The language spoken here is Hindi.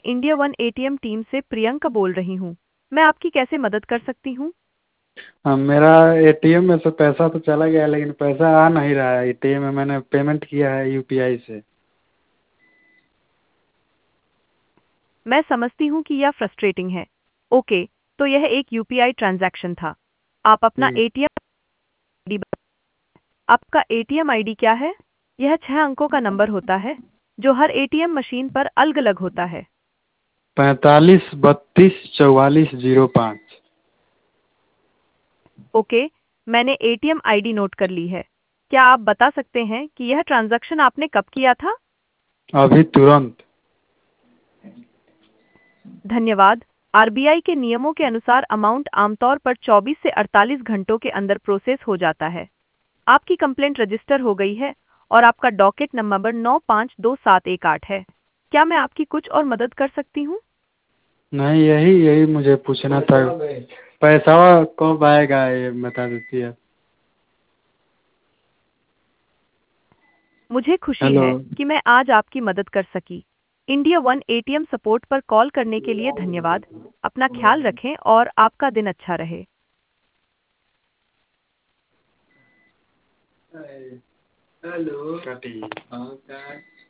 इंडिया वन एटीएम टीम से प्रियंका बोल रही हूँ। मैं आपकी कैसे मदद कर सकती हूँ? हाँ, मेरा एटीएम में से पैसा तो चला गया, लेकिन पैसा आ नहीं रहा है एटीएम में। मैंने पेमेंट किया है यूपीआई से। मैं समझती हूँ कि यह फ्रस्ट्रेटिंग है। ओके, तो यह एक यूपीआई ट्रांजैक्शन था। आप अपना जी, एटीएम आईडी आपका एटीएम आईडी क्या है? यह 6 अंकों का नंबर होता है जो हर एटीएम मशीन पर अलग-अलग होता है। 45 32 44 05। ओके, मैंने एटीएम आईडी नोट कर ली है। क्या आप बता सकते हैं कि यह ट्रांजैक्शन आपने कब किया था? अभी तुरंत। धन्यवाद। आरबीआई के नियमों के अनुसार अमाउंट आमतौर पर 24 से 48 घंटों के अंदर प्रोसेस हो जाता है। आपकी कंप्लेंट रजिस्टर हो गई है और आपका डॉकेट नंबर 952718 है। क्या मैं आपकी कुछ और मदद कर सकती हूँ? नहीं, यही यही मुझे पूछना था। पैसा कब आएगा ये बता देती है। मुझे खुशी हेलो। है कि मैं आज आपकी मदद कर सकी। इंडिया वन एटीएम सपोर्ट पर कॉल करने के लिए धन्यवाद। अपना ख्याल रखें और आपका दिन अच्छा रहे। हेलो। कटी। हाँ, क्या है?